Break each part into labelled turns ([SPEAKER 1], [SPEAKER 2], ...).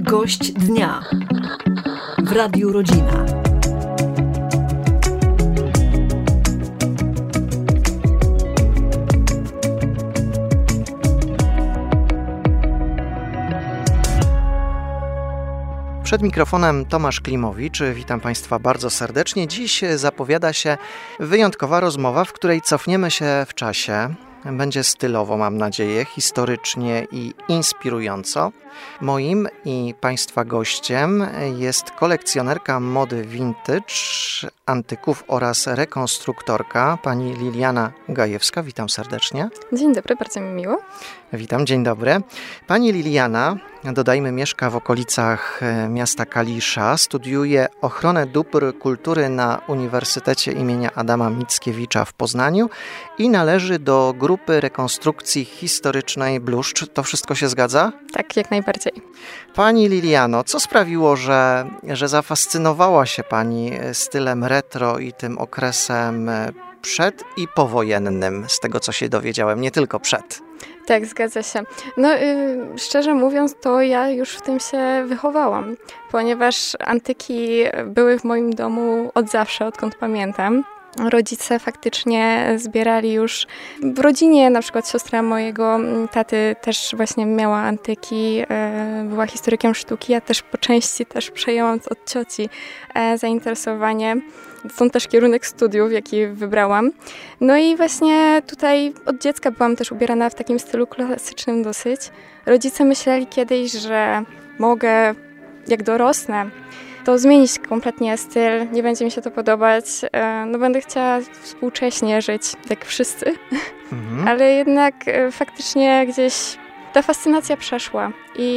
[SPEAKER 1] Gość dnia w Radiu Rodzina.
[SPEAKER 2] Przed mikrofonem Tomasz Klimowicz. Witam Państwa bardzo serdecznie. Dziś zapowiada się wyjątkowa rozmowa, w której cofniemy się w czasie. Będzie stylowo, mam nadzieję, historycznie i inspirująco. Moim i Państwa gościem jest kolekcjonerka mody vintage, antyków oraz rekonstruktorka, pani Liliana Gajewska. Witam serdecznie.
[SPEAKER 3] Dzień dobry, bardzo mi miło.
[SPEAKER 2] Witam, dzień dobry. Pani Liliana, dodajmy, mieszka w okolicach miasta Kalisza, studiuje ochronę dóbr kultury na Uniwersytecie imienia Adama Mickiewicza w Poznaniu i należy do grupy rekonstrukcji historycznej Bluszcz. To wszystko się zgadza?
[SPEAKER 3] Tak, jak najbardziej.
[SPEAKER 2] Pani Liliano, co sprawiło, że zafascynowała się Pani stylem retro i tym okresem przed i powojennym, z tego co się dowiedziałem, nie tylko przed?
[SPEAKER 3] Tak, zgadza się. No, szczerze mówiąc, to ja już w tym się wychowałam, ponieważ antyki były w moim domu od zawsze, odkąd pamiętam. Rodzice faktycznie zbierali już w rodzinie, na przykład siostra mojego taty też właśnie miała antyki, była historykiem sztuki, ja też po części też przejęłam od cioci zainteresowanie. Stąd też kierunek studiów, jaki wybrałam. No i właśnie tutaj od dziecka byłam też ubierana w takim stylu klasycznym dosyć. Rodzice myśleli kiedyś, że mogę, jak dorosnę, to zmienić kompletnie styl, nie będzie mi się to podobać, no będę chciała współcześnie żyć, jak wszyscy. Ale jednak faktycznie gdzieś ta fascynacja przeszła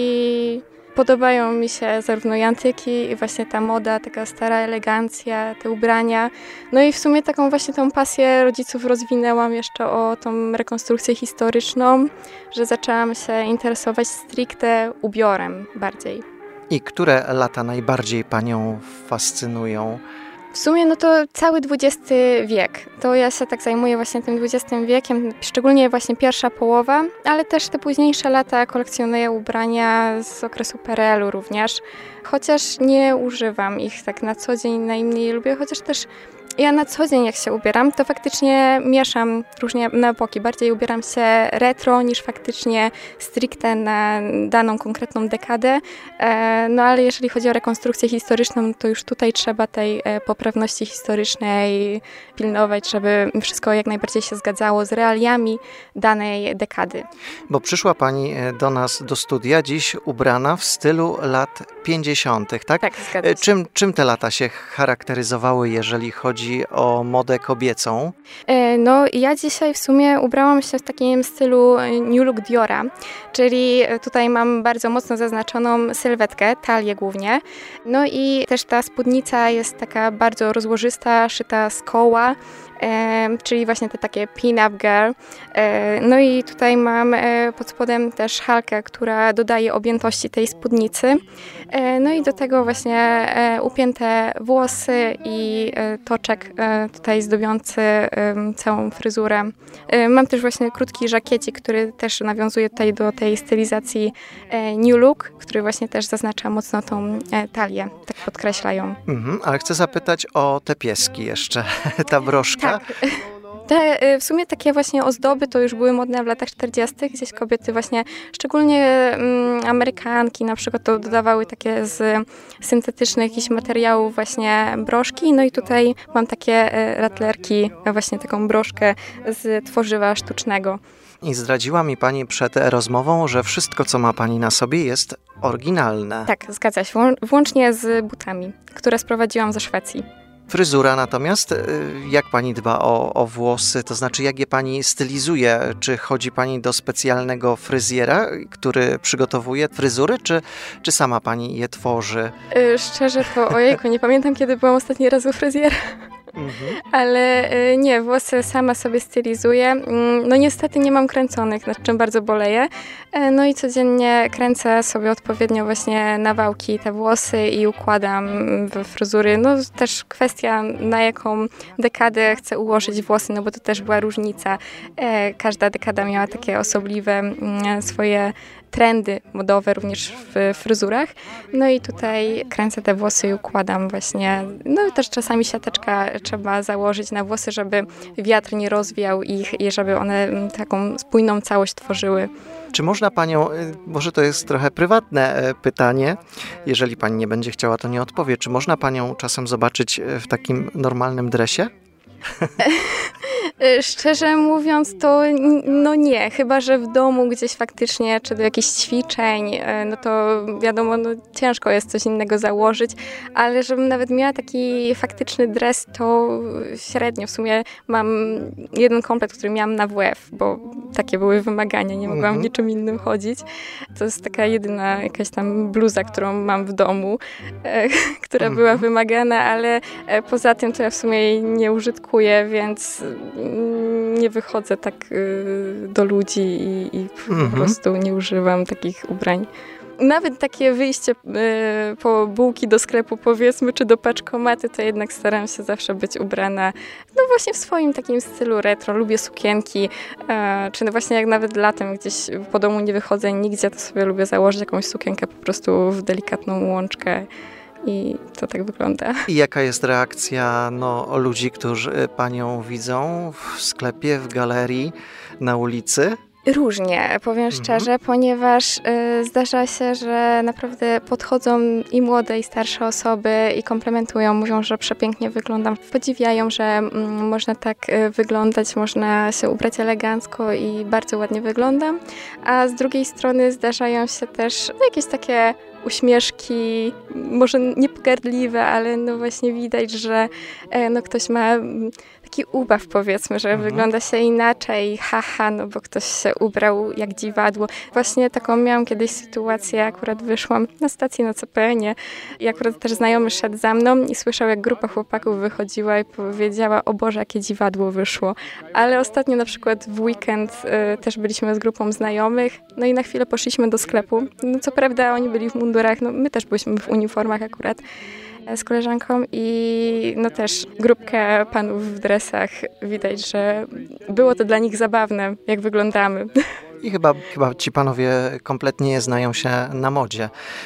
[SPEAKER 3] i podobają mi się zarówno i antyki, i właśnie ta moda, taka stara elegancja, te ubrania. No i w sumie taką właśnie tą pasję rodziców rozwinęłam jeszcze o tą rekonstrukcję historyczną, że zaczęłam się interesować stricte ubiorem bardziej.
[SPEAKER 2] I które lata najbardziej Panią fascynują?
[SPEAKER 3] W sumie no to cały XX wiek. To ja się tak zajmuję właśnie tym XX wiekiem, szczególnie właśnie pierwsza połowa, ale też te późniejsze lata kolekcjonuję ubrania z okresu PRL-u również. Chociaż nie używam ich tak na co dzień, najmniej je lubię, chociaż też ja na co dzień jak się ubieram, to faktycznie mieszam różnie na epoki. Bardziej ubieram się retro niż faktycznie stricte na daną konkretną dekadę. No ale jeżeli chodzi o rekonstrukcję historyczną, to już tutaj trzeba tej poprawności historycznej pilnować, żeby wszystko jak najbardziej się zgadzało z realiami danej dekady.
[SPEAKER 2] Bo przyszła Pani do nas do studia dziś ubrana w stylu lat 50., tak?
[SPEAKER 3] Tak, zgadza się.
[SPEAKER 2] Czym te lata się charakteryzowały, jeżeli chodzi o modę kobiecą?
[SPEAKER 3] No ja dzisiaj w sumie ubrałam się w takim stylu New Look Diora, czyli tutaj mam bardzo mocno zaznaczoną sylwetkę, talię głównie. No i też ta spódnica jest taka bardzo rozłożysta, szyta z koła, czyli właśnie te takie pin-up girl. No i tutaj mam pod spodem też halkę, która dodaje objętości tej spódnicy. No i do tego właśnie upięte włosy i toczek tutaj zdobiący całą fryzurę. Mam też właśnie krótki żakiecik, który też nawiązuje tutaj do tej stylizacji New Look, który właśnie też zaznacza mocno tą talię, tak podkreślają.
[SPEAKER 2] Ale chcę zapytać o te pieski jeszcze, ta broszka.
[SPEAKER 3] Tak. W sumie takie właśnie ozdoby to już były modne w latach 40. Gdzieś kobiety właśnie, szczególnie Amerykanki na przykład, to dodawały takie z syntetycznych jakichś materiałów właśnie broszki. No i tutaj mam takie ratlerki, właśnie taką broszkę z tworzywa sztucznego.
[SPEAKER 2] I zdradziła mi Pani przed rozmową, że wszystko, co ma Pani na sobie, jest oryginalne.
[SPEAKER 3] Tak, zgadza się. Włącznie z butami, które sprowadziłam ze Szwecji.
[SPEAKER 2] Fryzura natomiast, jak Pani dba o włosy, to znaczy jak je Pani stylizuje? Czy chodzi Pani do specjalnego fryzjera, który przygotowuje fryzury, czy sama Pani je tworzy?
[SPEAKER 3] Szczerze to, ojejku, nie pamiętam kiedy byłam ostatni raz u fryzjera. Ale nie, włosy sama sobie stylizuję. No niestety nie mam kręconych, nad czym bardzo boleję. No i codziennie kręcę sobie odpowiednio właśnie na wałki te włosy i układam w fryzury. No też kwestia, na jaką dekadę chcę ułożyć włosy, no bo to też była różnica. Każda dekada miała takie osobliwe swoje trendy modowe również w fryzurach. No i tutaj kręcę te włosy i układam właśnie. No i też czasami siateczka trzeba założyć na włosy, żeby wiatr nie rozwiał ich i żeby one taką spójną całość tworzyły.
[SPEAKER 2] Czy można panią, może to jest trochę prywatne pytanie, jeżeli pani nie będzie chciała, to nie odpowie, czy można panią czasem zobaczyć w takim normalnym dresie?
[SPEAKER 3] Szczerze mówiąc, to no nie, chyba że w domu gdzieś faktycznie, czy do jakichś ćwiczeń, no to wiadomo, no ciężko jest coś innego założyć, ale żebym nawet miała taki faktyczny dres, to średnio. W sumie mam jeden komplet, który miałam na WF, bo takie były wymagania, nie mogłam w niczym innym chodzić. To jest taka jedyna jakaś tam bluza, którą mam w domu, która była wymagana, ale poza tym to ja w sumie jej nie użytkuję, więc nie wychodzę tak do ludzi i po prostu nie używam takich ubrań. Nawet takie wyjście po bułki do sklepu, powiedzmy, czy do paczkomatu, to jednak staram się zawsze być ubrana no właśnie w swoim takim stylu retro. Lubię sukienki, czy no właśnie jak nawet latem gdzieś po domu nie wychodzę nigdzie, to sobie lubię założyć jakąś sukienkę po prostu w delikatną łączkę. I to tak wygląda.
[SPEAKER 2] I jaka jest reakcja ludzi, którzy panią widzą w sklepie, w galerii, na ulicy?
[SPEAKER 3] Różnie, powiem szczerze, ponieważ zdarza się, że naprawdę podchodzą i młode, i starsze osoby i komplementują, mówią, że przepięknie wyglądam. Podziwiają, że można tak wyglądać, można się ubrać elegancko i bardzo ładnie wyglądam. A z drugiej strony zdarzają się też jakieś takie uśmieszki, może niepogardliwe, ale no właśnie widać, że ktoś ma taki ubaw, powiedzmy, że wygląda się inaczej, haha, no bo ktoś się ubrał jak dziwadło. Właśnie taką miałam kiedyś sytuację, akurat wyszłam na stację na CPN-ie i akurat też znajomy szedł za mną i słyszał, jak grupa chłopaków wychodziła i powiedziała, o Boże, jakie dziwadło wyszło. Ale ostatnio na przykład w weekend też byliśmy z grupą znajomych, no i na chwilę poszliśmy do sklepu. No co prawda oni byli w mundurach, no my też byliśmy w uniformach akurat z koleżanką i no też grupkę panów w dresach. Widać, że było to dla nich zabawne, jak wyglądamy.
[SPEAKER 2] I chyba ci panowie kompletnie znają się na modzie,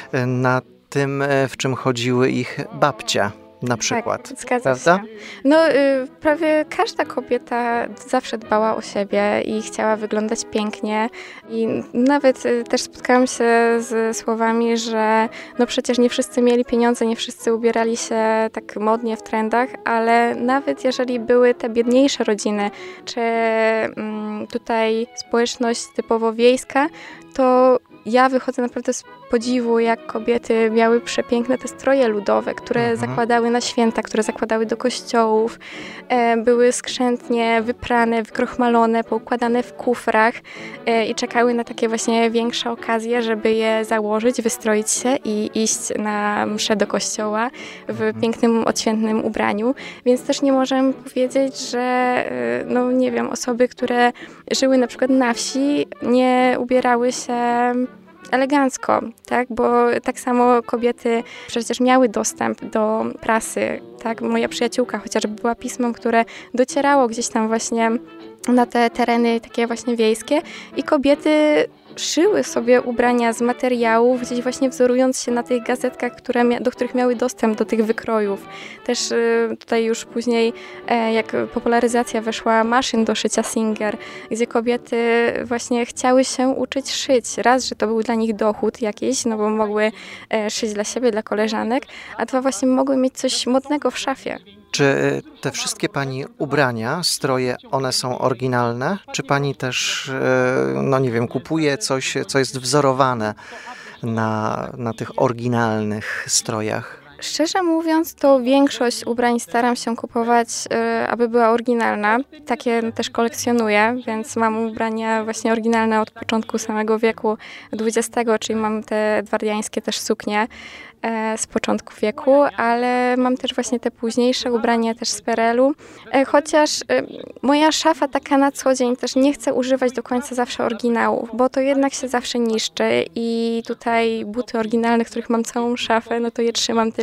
[SPEAKER 2] na tym, w czym chodziły ich babcie. Na przykład.
[SPEAKER 3] Tak, zgadza się. No, prawie każda kobieta zawsze dbała o siebie i chciała wyglądać pięknie. I nawet też spotkałam się z słowami, że no przecież nie wszyscy mieli pieniądze, nie wszyscy ubierali się tak modnie w trendach, ale nawet jeżeli były te biedniejsze rodziny, czy tutaj społeczność typowo wiejska, to ja wychodzę naprawdę z podziwu, jak kobiety miały przepiękne te stroje ludowe, które zakładały na święta, które zakładały do kościołów, były skrzętnie wyprane, wykrochmalone, poukładane w kufrach i czekały na takie właśnie większe okazje, żeby je założyć, wystroić się i iść na mszę do kościoła w pięknym, odświętnym ubraniu. Więc też nie możemy powiedzieć, że no nie wiem, osoby, które żyły na przykład na wsi, nie ubierały się elegancko, tak? Bo tak samo kobiety przecież miały dostęp do prasy, tak? Moja przyjaciółka chociażby była pismem, które docierało gdzieś tam właśnie na te tereny takie właśnie wiejskie i kobiety szyły sobie ubrania z materiałów, gdzieś właśnie wzorując się na tych gazetkach, do których miały dostęp do tych wykrojów. Też tutaj już później, jak popularyzacja weszła maszyn do szycia Singer, gdzie kobiety właśnie chciały się uczyć szyć. Raz, że to był dla nich dochód jakiś, no bo mogły szyć dla siebie, dla koleżanek, a dwa właśnie mogły mieć coś modnego w szafie.
[SPEAKER 2] Czy te wszystkie pani ubrania, stroje, one są oryginalne? Czy pani też, no nie wiem, kupuje coś, co jest wzorowane na tych oryginalnych strojach?
[SPEAKER 3] Szczerze mówiąc, to większość ubrań staram się kupować, aby była oryginalna. Takie też kolekcjonuję, więc mam ubrania właśnie oryginalne od początku samego wieku XX, czyli mam te edwardiańskie też suknie z początku wieku, ale mam też właśnie te późniejsze ubrania też z PRL-u. Chociaż moja szafa taka na co dzień też nie chce używać do końca zawsze oryginałów, bo to jednak się zawsze niszczy i tutaj buty oryginalne, których mam całą szafę, no to je trzymam tylko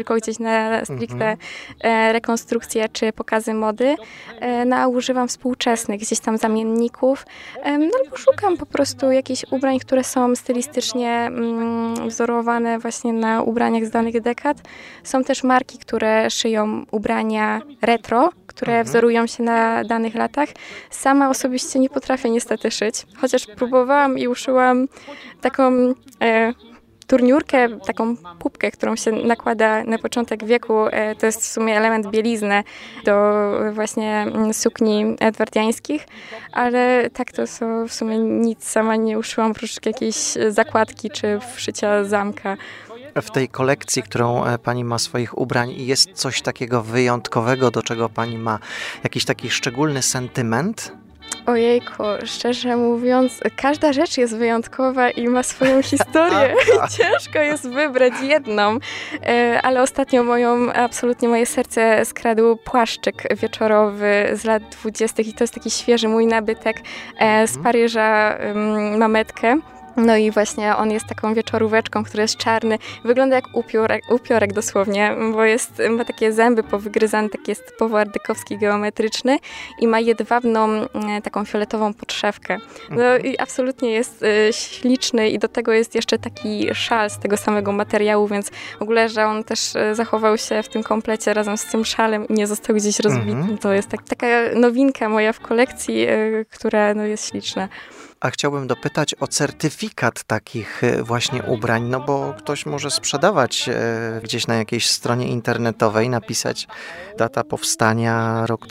[SPEAKER 3] tylko gdzieś na stricte rekonstrukcje czy pokazy mody, no a używam współczesnych gdzieś tam zamienników, no albo szukam po prostu jakichś ubrań, które są stylistycznie wzorowane właśnie na ubraniach z danych dekad. Są też marki, które szyją ubrania retro, które wzorują się na danych latach. Sama osobiście nie potrafię niestety szyć, chociaż próbowałam i uszyłam taką turniurkę, taką pupkę, którą się nakłada na początek wieku. To jest w sumie element bielizny do właśnie sukni edwardiańskich, ale tak to w sumie nic sama nie uszyłam, oprócz jakiejś zakładki czy wszycia zamka.
[SPEAKER 2] W tej kolekcji, którą pani ma swoich ubrań, jest coś takiego wyjątkowego, do czego pani ma jakiś taki szczególny sentyment?
[SPEAKER 3] Ojejku, szczerze mówiąc, każda rzecz jest wyjątkowa i ma swoją historię. Ciężko jest wybrać jedną, ale ostatnio absolutnie moje serce skradł płaszczyk wieczorowy z lat 20. i to jest taki świeży mój nabytek z Paryża, Mametkę. No i właśnie on jest taką wieczoróweczką, który jest czarny. Wygląda jak upiorek dosłownie, bo ma takie zęby powygryzane, taki jest typowo ardykowski, geometryczny i ma jedwabną, taką fioletową podszewkę. No i absolutnie jest śliczny i do tego jest jeszcze taki szal z tego samego materiału, więc w ogóle, że on też zachował się w tym komplecie razem z tym szalem i nie został gdzieś rozbity. To jest taka nowinka moja w kolekcji, która jest śliczna.
[SPEAKER 2] A chciałbym dopytać o certyfikat takich właśnie ubrań, no bo ktoś może sprzedawać gdzieś na jakiejś stronie internetowej, napisać data powstania rok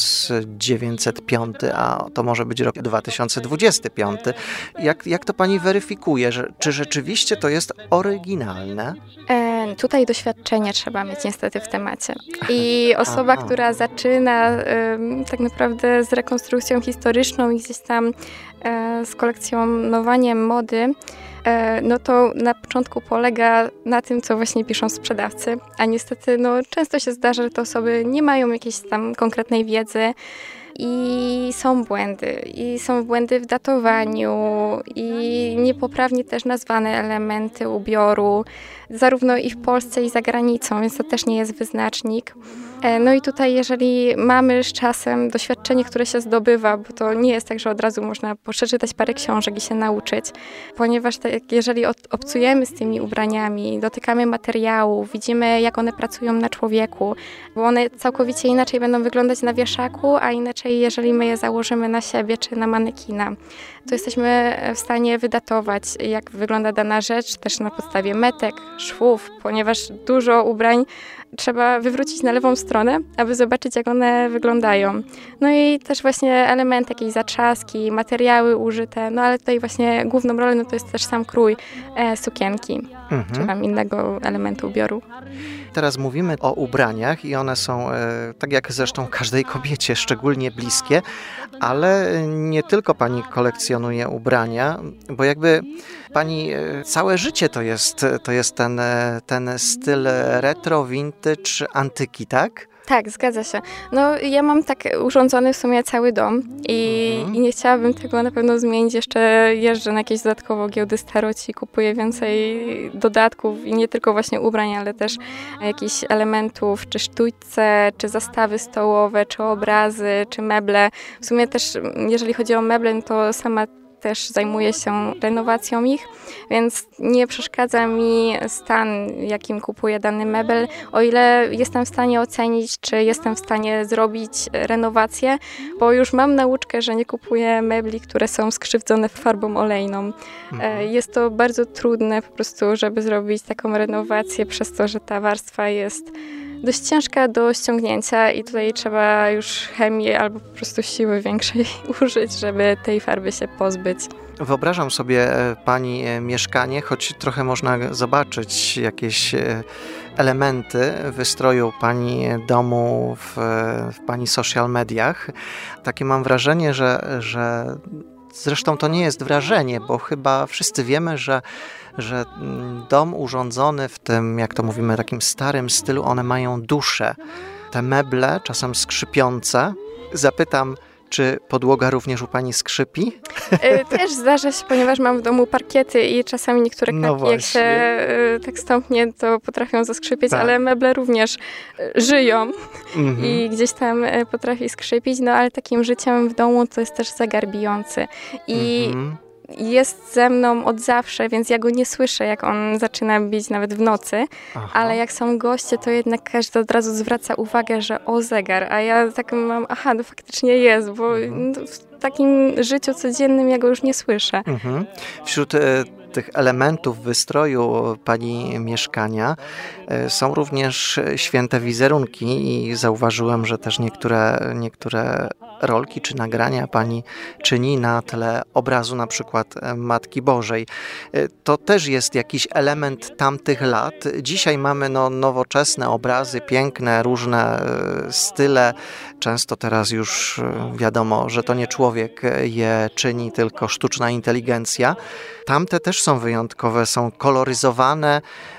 [SPEAKER 2] 1905, a to może być rok 2025. Jak to pani weryfikuje, czy rzeczywiście to jest oryginalne?
[SPEAKER 3] Tutaj doświadczenie trzeba mieć niestety w temacie. I osoba, która zaczyna tak naprawdę z rekonstrukcją historyczną i gdzieś tam z kolekcjonowaniem mody, no to na początku polega na tym, co właśnie piszą sprzedawcy, a niestety często się zdarza, że te osoby nie mają jakiejś tam konkretnej wiedzy i są błędy. I są błędy w datowaniu i niepoprawnie też nazwane elementy ubioru, zarówno i w Polsce, i za granicą, więc to też nie jest wyznacznik. No i tutaj, jeżeli mamy z czasem doświadczenie, które się zdobywa, bo to nie jest tak, że od razu można przeczytać parę książek i się nauczyć, ponieważ jeżeli obcujemy z tymi ubraniami, dotykamy materiału, widzimy, jak one pracują na człowieku, bo one całkowicie inaczej będą wyglądać na wieszaku, a inaczej, jeżeli my je założymy na siebie czy na manekina, to jesteśmy w stanie wydatować, jak wygląda dana rzecz, też na podstawie metek, szwów, ponieważ dużo ubrań trzeba wywrócić na lewą stronę, aby zobaczyć, jak one wyglądają. No i też właśnie elementy, jakieś zatrzaski, materiały użyte, ale tutaj właśnie główną rolę to jest też sam krój sukienki, czy tam innego elementu ubioru.
[SPEAKER 2] Teraz mówimy o ubraniach i one są, tak jak zresztą każdej kobiecie, szczególnie bliskie, ale nie tylko pani kolekcjonuje ubrania, bo jakby pani całe życie to jest ten styl retro, vintage, antyki, tak?
[SPEAKER 3] Tak, zgadza się. Ja mam tak urządzony w sumie cały dom i nie chciałabym tego na pewno zmienić. Jeszcze jeżdżę na jakieś dodatkowo giełdy staroci, kupuję więcej dodatków i nie tylko właśnie ubrań, ale też jakichś elementów, czy sztućce, czy zastawy stołowe, czy obrazy, czy meble. W sumie też, jeżeli chodzi o meble, to sama też zajmuję się renowacją ich, więc nie przeszkadza mi stan, jakim kupuję dany mebel, o ile jestem w stanie ocenić, czy jestem w stanie zrobić renowację, bo już mam nauczkę, że nie kupuję mebli, które są skrzywdzone farbą olejną. Jest to bardzo trudne po prostu, żeby zrobić taką renowację, przez to, że ta warstwa jest dość ciężka do ściągnięcia i tutaj trzeba już chemii albo po prostu siły większej użyć, żeby tej farby się pozbyć.
[SPEAKER 2] Wyobrażam sobie pani mieszkanie, choć trochę można zobaczyć jakieś elementy wystroju pani domu w pani social mediach. Takie mam wrażenie, że zresztą to nie jest wrażenie, bo chyba wszyscy wiemy, że dom urządzony w tym, jak to mówimy, takim starym stylu, one mają duszę. Te meble, czasem skrzypiące. Zapytam, Czy podłoga również u pani skrzypi?
[SPEAKER 3] Też zdarza się, ponieważ mam w domu parkiety i czasami niektóre klatki, jak się tak stąpnie, to potrafią zaskrzypieć, tak. Ale meble również żyją i gdzieś tam potrafi skrzypić, no ale takim życiem w domu to jest też zegar bijący. I jest ze mną od zawsze, więc ja go nie słyszę, jak on zaczyna bić nawet w nocy, ale jak są goście, to jednak każdy od razu zwraca uwagę, że zegar, a ja tak mam, no faktycznie jest, bo w takim życiu codziennym ja go już nie słyszę.
[SPEAKER 2] Wśród tych elementów wystroju pani mieszkania są również święte wizerunki i zauważyłem, że też niektóre rolki czy nagrania pani czyni na tle obrazu na przykład Matki Bożej. To też jest jakiś element tamtych lat. Dzisiaj mamy nowoczesne obrazy, piękne, różne style. Często teraz już wiadomo, że to nie człowiek je czyni, tylko sztuczna inteligencja. Tamte też są wyjątkowe, są koloryzowane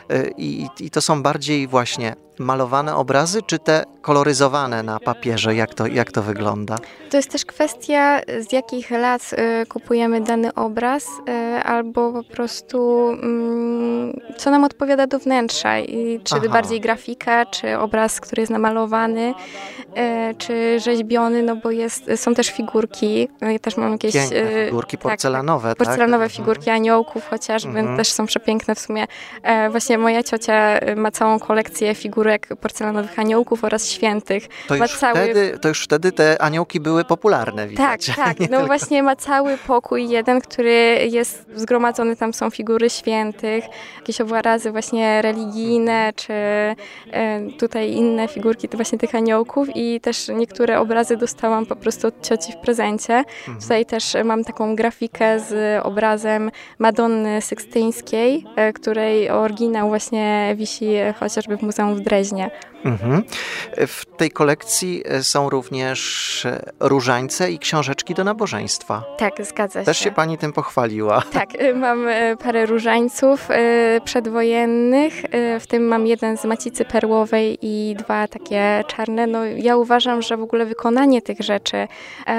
[SPEAKER 2] i to są bardziej właśnie malowane obrazy, czy te koloryzowane na papierze? Jak to wygląda?
[SPEAKER 3] To jest też kwestia, z jakich lat kupujemy dany obraz, albo po prostu co nam odpowiada do wnętrza. Czy bardziej grafika, czy obraz, który jest namalowany, czy rzeźbiony, no bo są też figurki. Ja też mam jakieś...
[SPEAKER 2] Piękne figurki porcelanowe,
[SPEAKER 3] tak? Porcelanowe figurki aniołków chociażby, też są przepiękne w sumie. Właśnie moja ciocia ma całą kolekcję figurek porcelanowych aniołków oraz świętych.
[SPEAKER 2] To już wtedy te aniołki były popularne, widać.
[SPEAKER 3] Tak. No właśnie ma cały pokój jeden, który jest zgromadzony, tam są figury świętych, jakieś obrazy właśnie religijne, czy tutaj inne figurki to właśnie tych aniołków i też niektóre obrazy dostałam po prostu od cioci w prezencie. Tutaj też mam taką grafikę z obrazem Madonny Sykstyńskiej, której oryginał właśnie wisi chociażby w Muzeum w Dreźnie.
[SPEAKER 2] W tej kolekcji są również różańce i książeczki do nabożeństwa.
[SPEAKER 3] Tak, zgadza się.
[SPEAKER 2] Też się pani tym pochwaliła.
[SPEAKER 3] Tak, mam parę różańców przedwojennych, w tym mam jeden z macicy perłowej i 2 takie czarne. No, ja uważam, że w ogóle wykonanie tych rzeczy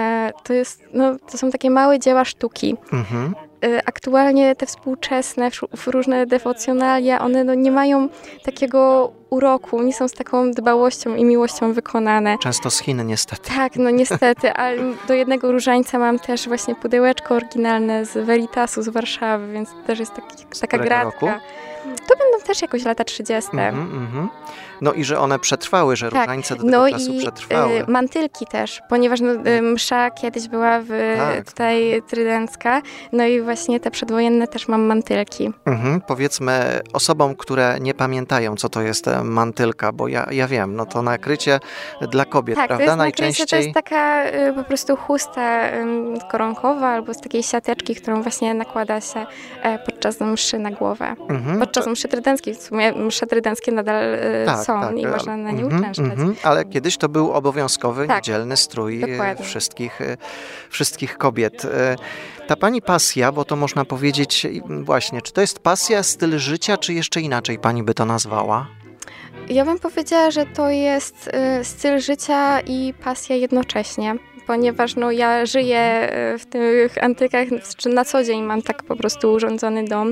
[SPEAKER 3] to są takie małe dzieła sztuki. Aktualnie te współczesne, różne dewocjonalia, one nie mają takiego uroku, nie są z taką dbałością i miłością wykonane.
[SPEAKER 2] Często z Chin niestety.
[SPEAKER 3] Tak, niestety, ale do jednego różańca mam też właśnie pudełeczko oryginalne z Veritasu z Warszawy, więc też jest taka gratka. Roku? To będą też jakoś lata 30.
[SPEAKER 2] No i że one przetrwały, że różańce do tego czasu przetrwały.
[SPEAKER 3] Mantylki też, ponieważ msza kiedyś była tutaj trydencka, no i właśnie te przedwojenne też mam mantylki.
[SPEAKER 2] Powiedzmy osobom, które nie pamiętają, co to jest mantylka, bo ja wiem, to nakrycie dla kobiet, prawda?
[SPEAKER 3] To jest najczęściej to jest taka po prostu chusta koronkowa albo z takiej siateczki, którą właśnie nakłada się podczas mszy na głowę. Podczas mszy trydenckiej, w sumie msze trydenckie nadal są i można na nie uczęszczać.
[SPEAKER 2] Ale kiedyś to był obowiązkowy, niedzielny strój wszystkich kobiet. Ta pani pasja, bo to można powiedzieć właśnie, czy to jest pasja, styl życia, czy jeszcze inaczej pani by to nazwała?
[SPEAKER 3] Ja bym powiedziała, że to jest styl życia i pasja jednocześnie, ponieważ ja żyję w tych antykach, czy na co dzień mam tak po prostu urządzony dom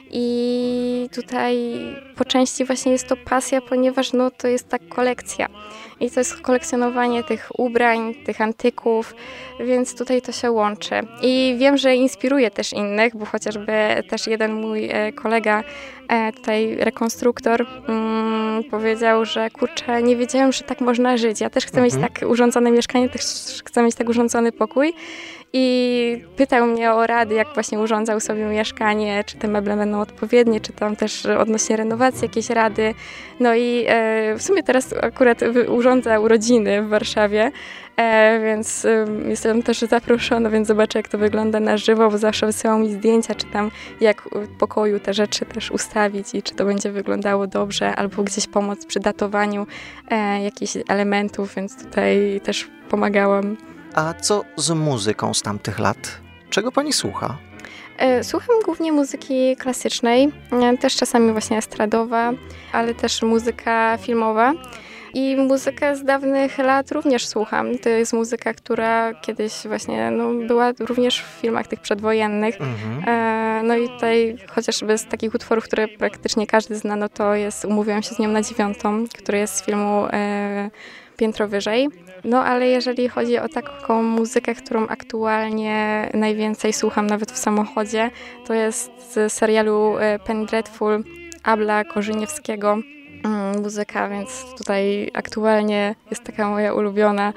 [SPEAKER 3] i tutaj po części właśnie jest to pasja, ponieważ to jest ta kolekcja i to jest kolekcjonowanie tych ubrań, tych antyków, więc tutaj to się łączy. I wiem, że inspiruje też innych, bo chociażby też jeden mój kolega, tutaj rekonstruktor, powiedział, że kurczę, nie wiedziałem, że tak można żyć. Ja też chcę mieć tak urządzone mieszkanie, też chcę mieć tak urządzony pokój. I pytał mnie o rady, jak właśnie urządzał sobie mieszkanie, czy te meble będą odpowiednie, czy tam też odnośnie renowacji jakieś rady. No i w sumie teraz akurat urządza urodziny w Warszawie, więc jestem też zaproszona, więc zobaczę, jak to wygląda na żywo, bo zawsze wysyłał mi zdjęcia, czy tam jak w pokoju te rzeczy też ustawić i czy to będzie wyglądało dobrze, albo gdzieś pomóc przy datowaniu jakichś elementów, więc tutaj też pomagałam.
[SPEAKER 2] A co z muzyką z tamtych lat? Czego pani słucha?
[SPEAKER 3] Słucham głównie muzyki klasycznej, też czasami właśnie estradowa, ale też muzyka filmowa. I muzykę z dawnych lat również słucham. To jest muzyka, która kiedyś właśnie była również w filmach tych przedwojennych. No i tutaj chociażby z takich utworów, które praktycznie każdy zna, no to jest Umówiłam się z nią na 9, który jest z filmu Piętro wyżej. No ale jeżeli chodzi o taką muzykę, którą aktualnie najwięcej słucham nawet w samochodzie, to jest z serialu Penny Dreadful Abla Korzyniewskiego muzyka, więc tutaj aktualnie jest taka moja ulubiona.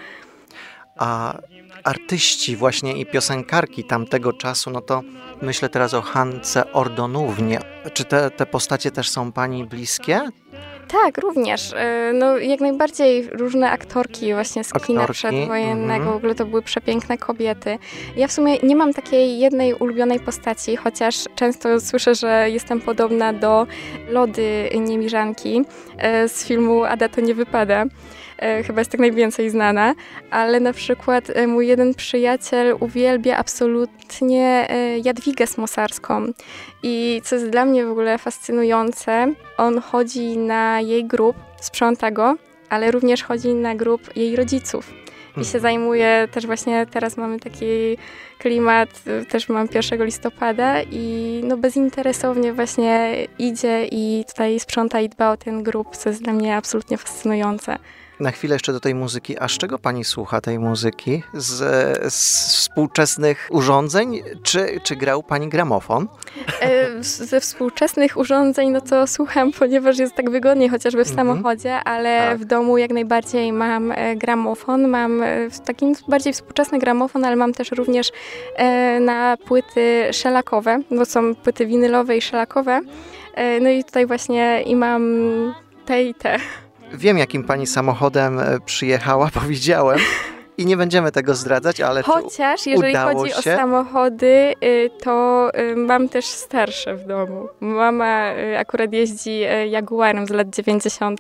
[SPEAKER 2] A artyści właśnie i piosenkarki tamtego czasu, no to myślę teraz o Hance Ordonównie. Czy te postacie też są pani bliskie?
[SPEAKER 3] Tak, również. No, jak najbardziej różne aktorki właśnie z kina przedwojennego. W ogóle to były przepiękne kobiety. Ja w sumie nie mam takiej jednej ulubionej postaci, chociaż często słyszę, że jestem podobna do Lody Niemiżanki z filmu Ada to nie wypada. Chyba jest tak najwięcej znana, ale na przykład mój jeden przyjaciel uwielbia absolutnie Jadwigę Smosarską i co jest dla mnie w ogóle fascynujące, on chodzi na jej grób, sprząta go, ale również chodzi na grób jej rodziców. I się zajmuje też teraz mamy taki klimat, też mam 1 listopada i bezinteresownie właśnie idzie i tutaj sprząta i dba o ten grób, co jest dla mnie absolutnie fascynujące.
[SPEAKER 2] Na chwilę jeszcze do tej muzyki. A z czego pani słucha tej muzyki? Z współczesnych urządzeń? Czy grał pani gramofon?
[SPEAKER 3] Ze współczesnych urządzeń, no to słucham, ponieważ jest tak wygodnie, chociażby w samochodzie, ale w domu jak najbardziej mam gramofon. Mam taki bardziej współczesny gramofon, ale mam też również na płyty szelakowe, bo są płyty winylowe i szelakowe. No i tutaj właśnie i mam te i te.
[SPEAKER 2] Wiem, jakim pani samochodem przyjechała, bo widziałem i nie będziemy tego zdradzać, ale
[SPEAKER 3] chociaż jeżeli chodzi o samochody, to mam też starsze w domu. Mama akurat jeździ Jaguarem z lat 90.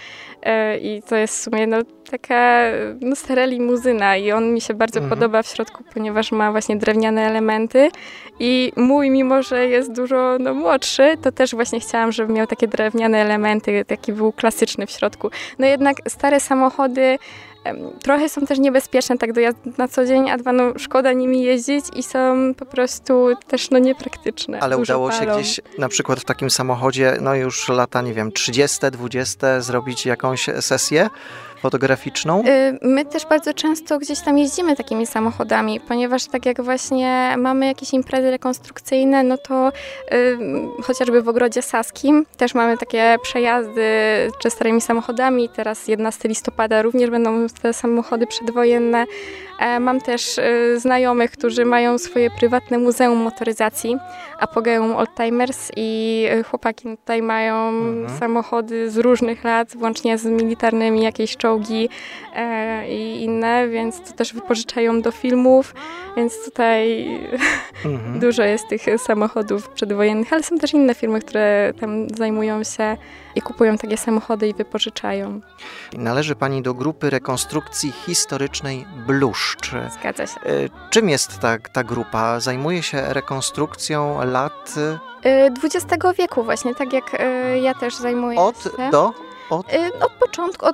[SPEAKER 3] I to jest w sumie taka stara limuzyna i on mi się bardzo podoba w środku, ponieważ ma właśnie drewniane elementy i mój, mimo że jest dużo młodszy, to też właśnie chciałam, żeby miał takie drewniane elementy, taki był klasyczny w środku. No jednak stare samochody trochę są też niebezpieczne tak do jazdy na co dzień, a szkoda nimi jeździć i są po prostu też niepraktyczne.
[SPEAKER 2] Ale udało się gdzieś na przykład w takim samochodzie, już lata, 30, 20 zrobić jakąś sesję fotograficzną?
[SPEAKER 3] My też bardzo często gdzieś tam jeździmy takimi samochodami, ponieważ tak jak właśnie mamy jakieś imprezy rekonstrukcyjne, no to chociażby w Ogrodzie Saskim też mamy takie przejazdy czy starymi samochodami. Teraz 11 listopada również będą te samochody przedwojenne. Mam też znajomych, którzy mają swoje prywatne muzeum motoryzacji, Apogeum Oldtimers i chłopaki tutaj mają samochody z różnych lat, włącznie z militarnymi, jakieś czołgi i inne, więc to też wypożyczają do filmów, więc tutaj dużo jest tych samochodów przedwojennych, ale są też inne firmy, które tam zajmują się i kupują takie samochody i wypożyczają.
[SPEAKER 2] Należy pani do grupy rekonstrukcji historycznej Bluszcz.
[SPEAKER 3] Zgadza się.
[SPEAKER 2] Czym jest ta grupa? Zajmuje się rekonstrukcją lat...
[SPEAKER 3] XX wieku właśnie, tak jak ja też zajmuję się. Od początku,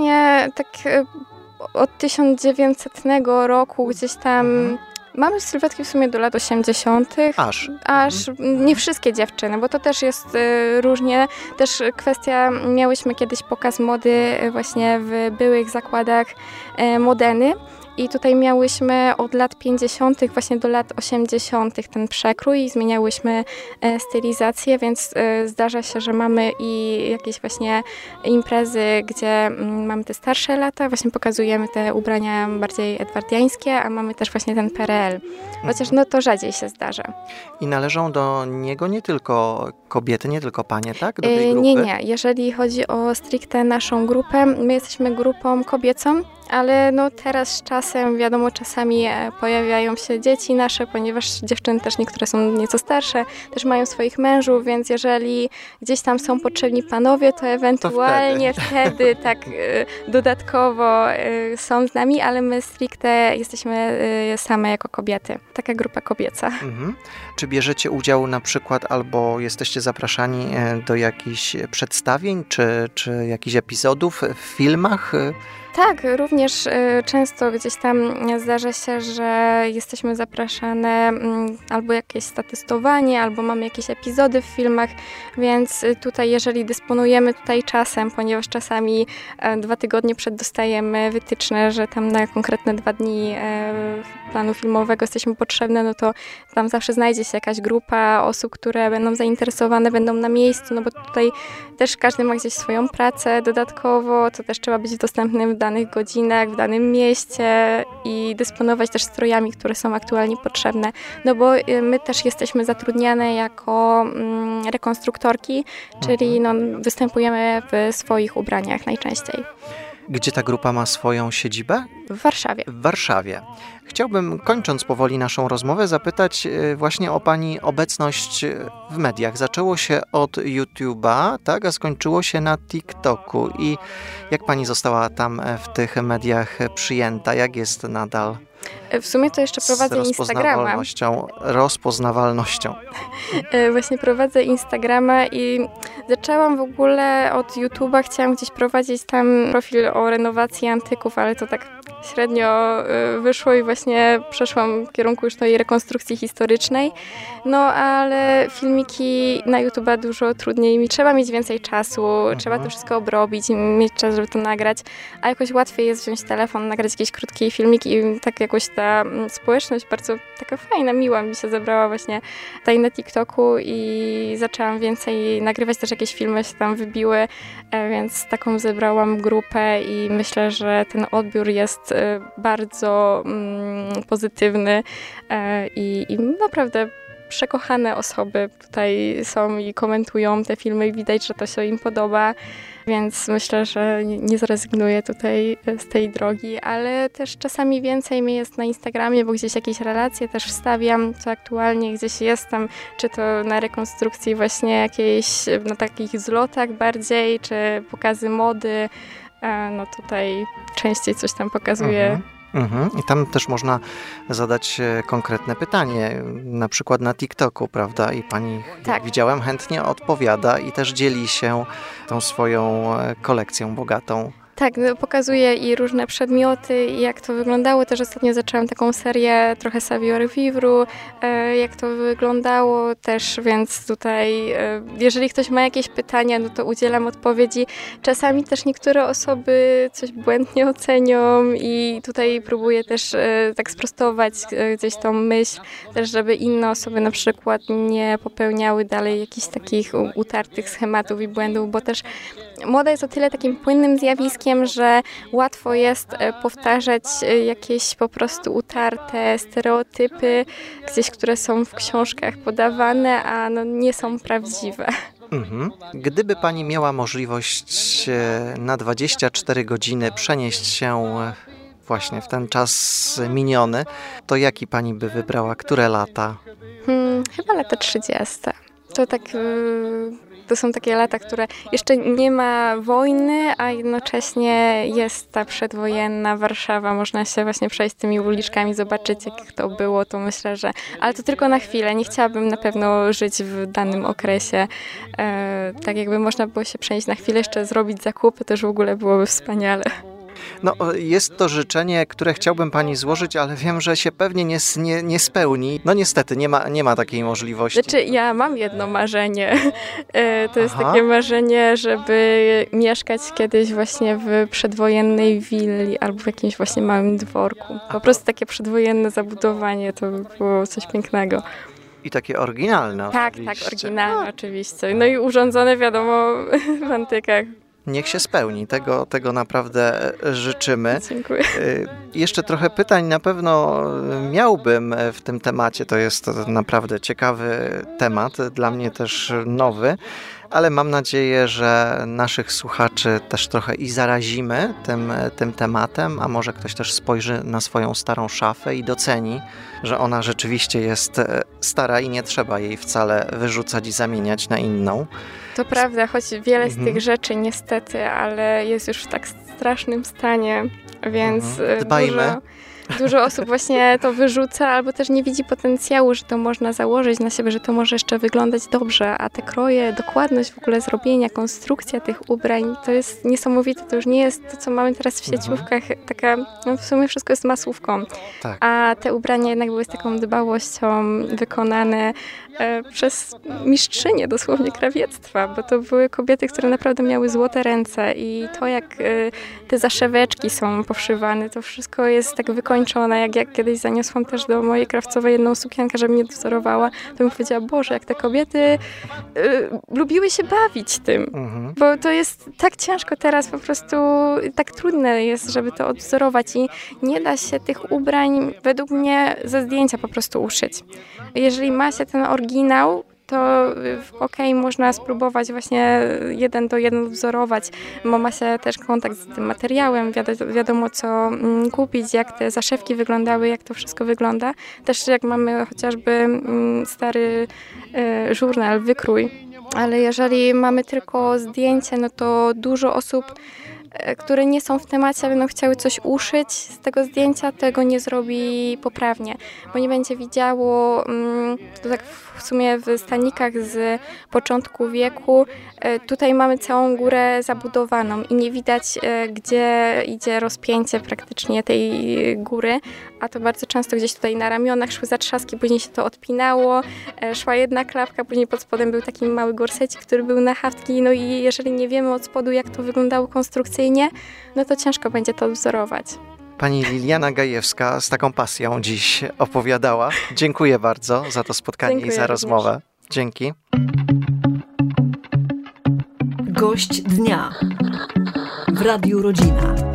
[SPEAKER 3] od 1900 roku gdzieś tam... Mamy sylwetki w sumie do lat 80. Aż nie wszystkie dziewczyny, bo to też jest różnie. Też kwestia, miałyśmy kiedyś pokaz mody właśnie w byłych zakładach Modeny. I tutaj miałyśmy od lat 50. właśnie do lat 80. ten przekrój i zmieniałyśmy stylizację, więc zdarza się, że mamy i jakieś właśnie imprezy, gdzie mamy te starsze lata, właśnie pokazujemy te ubrania bardziej edwardiańskie, a mamy też właśnie ten PRL. Chociaż to rzadziej się zdarza.
[SPEAKER 2] I należą do niego nie tylko kobiety, nie tylko panie, tak? Do tej grupy?
[SPEAKER 3] Nie. Jeżeli chodzi o stricte naszą grupę, my jesteśmy grupą kobiecą, ale teraz z czasem czasem, wiadomo, czasami pojawiają się dzieci nasze, ponieważ dziewczyny też niektóre są nieco starsze, też mają swoich mężów, więc jeżeli gdzieś tam są potrzebni panowie, to ewentualnie wtedy tak dodatkowo są z nami, ale my stricte jesteśmy same jako kobiety. Taka grupa kobieca.
[SPEAKER 2] Mhm. Czy bierzecie udział na przykład albo jesteście zapraszani do jakichś przedstawień, czy jakichś epizodów w filmach?
[SPEAKER 3] Tak, również często gdzieś tam zdarza się, że jesteśmy zapraszane albo jakieś statystowanie, albo mamy jakieś epizody w filmach, więc tutaj jeżeli dysponujemy tutaj czasem, ponieważ czasami 2 tygodnie przed dostajemy wytyczne, że tam na konkretne 2 dni planu filmowego jesteśmy potrzebne, no to tam zawsze znajdzie się jakaś grupa osób, które będą zainteresowane, będą na miejscu, no bo tutaj też każdy ma gdzieś swoją pracę dodatkowo, to też trzeba być dostępnym w danych godzinach, w danym mieście i dysponować też strojami, które są aktualnie potrzebne, no bo my też jesteśmy zatrudniane jako rekonstruktorki, czyli no, występujemy w swoich ubraniach najczęściej.
[SPEAKER 2] Gdzie ta grupa ma swoją siedzibę?
[SPEAKER 3] W Warszawie.
[SPEAKER 2] W Warszawie. Chciałbym, kończąc powoli naszą rozmowę, zapytać właśnie o Pani obecność w mediach. Zaczęło się od YouTube'a, tak, a skończyło się na TikToku. I jak Pani została tam w tych mediach przyjęta? Jak jest nadal?
[SPEAKER 3] W sumie to jeszcze prowadzę Instagrama.
[SPEAKER 2] Rozpoznawalnością.
[SPEAKER 3] Właśnie prowadzę Instagrama i zaczęłam w ogóle od YouTube'a. Chciałam gdzieś prowadzić tam profil o renowacji antyków, ale to tak średnio wyszło i właśnie przeszłam w kierunku już tej rekonstrukcji historycznej. No ale filmiki na YouTube'a dużo trudniej mi. Trzeba mieć więcej czasu, trzeba to wszystko obrobić, mieć czas, żeby to nagrać, a jakoś łatwiej jest wziąć telefon, nagrać jakiś krótki filmik i tak jakoś ta społeczność bardzo taka fajna, miła mi się zebrała właśnie tutaj na TikToku i zaczęłam więcej nagrywać, też jakieś filmy się tam wybiły, więc taką zebrałam grupę i myślę, że ten odbiór jest bardzo pozytywny i naprawdę przekochane osoby tutaj są i komentują te filmy i widać, że to się im podoba, więc myślę, że nie zrezygnuję tutaj z tej drogi, ale też czasami więcej mi jest na Instagramie, bo gdzieś jakieś relacje też wstawiam, co aktualnie gdzieś jestem, czy to na rekonstrukcji właśnie jakiejś, na takich zlotach bardziej, czy pokazy mody, no tutaj częściej coś tam pokazuję.
[SPEAKER 2] I tam też można zadać konkretne pytanie, na przykład na TikToku, prawda? I Pani, jak widziałem, chętnie odpowiada i też dzieli się tą swoją kolekcją bogatą.
[SPEAKER 3] Tak, pokazuję i różne przedmioty i jak to wyglądało. Też ostatnio zaczęłam taką serię trochę savoir-vivre, jak to wyglądało też, więc tutaj jeżeli ktoś ma jakieś pytania, no to udzielam odpowiedzi. Czasami też niektóre osoby coś błędnie ocenią i tutaj próbuję też tak sprostować gdzieś tą myśl, też żeby inne osoby na przykład nie popełniały dalej jakichś takich utartych schematów i błędów, bo też moda jest o tyle takim płynnym zjawiskiem, że łatwo jest powtarzać jakieś po prostu utarte stereotypy, gdzieś, które są w książkach podawane, a no nie są prawdziwe.
[SPEAKER 2] Gdyby Pani miała możliwość na 24 godziny przenieść się właśnie w ten czas miniony, to jaki Pani by wybrała? Które lata?
[SPEAKER 3] Chyba lata 30. To tak... To są takie lata, które jeszcze nie ma wojny, a jednocześnie jest ta przedwojenna Warszawa. Można się właśnie przejść tymi uliczkami, zobaczyć, jak to było. To myślę, że... Ale to tylko na chwilę. Nie chciałabym na pewno żyć w danym okresie. Tak jakby można było się przenieść na chwilę, jeszcze zrobić zakupy, to już w ogóle byłoby wspaniale.
[SPEAKER 2] No, jest to życzenie, które chciałbym Pani złożyć, ale wiem, że się pewnie nie spełni. No niestety, nie ma takiej możliwości.
[SPEAKER 3] Znaczy, ja mam jedno marzenie. To jest takie marzenie, żeby mieszkać kiedyś właśnie w przedwojennej willi albo w jakimś właśnie małym dworku. Po prostu takie przedwojenne zabudowanie, to by było coś pięknego.
[SPEAKER 2] I takie oryginalne oczywiście.
[SPEAKER 3] Tak, oryginalne oczywiście. No i urządzone, wiadomo, w antykach.
[SPEAKER 2] Niech się spełni. Tego naprawdę życzymy.
[SPEAKER 3] Dziękuję.
[SPEAKER 2] Jeszcze trochę pytań na pewno miałbym w tym temacie. To jest naprawdę ciekawy temat, dla mnie też nowy. ale mam nadzieję, że naszych słuchaczy też trochę i zarazimy tym tematem, a może ktoś też spojrzy na swoją starą szafę i doceni, że ona rzeczywiście jest stara i nie trzeba jej wcale wyrzucać i zamieniać na inną.
[SPEAKER 3] To prawda, choć wiele z tych rzeczy niestety, ale jest już w tak strasznym stanie, więc
[SPEAKER 2] dbajmy.
[SPEAKER 3] Dużo osób właśnie to wyrzuca, albo też nie widzi potencjału, że to można założyć na siebie, że to może jeszcze wyglądać dobrze, a te kroje, dokładność w ogóle zrobienia, konstrukcja tych ubrań, to jest niesamowite. To już nie jest to, co mamy teraz w sieciówkach, taka, no w sumie wszystko jest masówką.
[SPEAKER 2] Tak.
[SPEAKER 3] A te ubrania jednak były z taką dbałością wykonane przez mistrzynię dosłownie krawiectwa, bo to były kobiety, które naprawdę miały złote ręce i to, jak te zaszeweczki są powszywane, to wszystko jest tak wykończone. Jak kiedyś zaniosłam też do mojej krawcowej jedną sukienkę, żeby mnie dozorowała, to bym powiedziała, Boże, jak te kobiety lubiły się bawić tym, bo to jest tak ciężko teraz, po prostu tak trudne jest, żeby to odwzorować i nie da się tych ubrań według mnie ze zdjęcia po prostu uszyć. Jeżeli ma się ten oryginał, to można spróbować właśnie 1 do 1 wzorować, bo ma się też kontakt z tym materiałem, wiadomo co kupić, jak te zaszewki wyglądały, jak to wszystko wygląda. Też jak mamy chociażby stary żurnal, wykrój, ale jeżeli mamy tylko zdjęcie, no to dużo osób, które nie są w temacie, będą chciały coś uszyć z tego zdjęcia, tego nie zrobi poprawnie, bo nie będzie widziało, to tak w sumie w stanikach z początku wieku, tutaj mamy całą górę zabudowaną i nie widać, gdzie idzie rozpięcie praktycznie tej góry, a to bardzo często gdzieś tutaj na ramionach szły zatrzaski, później się to odpinało, szła jedna klapka, później pod spodem był taki mały gorsecik, który był na haftki, no i jeżeli nie wiemy od spodu, jak to wyglądało konstrukcyjnie, no to ciężko będzie to wzorować.
[SPEAKER 2] Pani Liliana Gajewska z taką pasją dziś opowiadała. Dziękuję bardzo za to spotkanie i za rozmowę. Dzięki.
[SPEAKER 1] Gość dnia w Radiu Rodzina.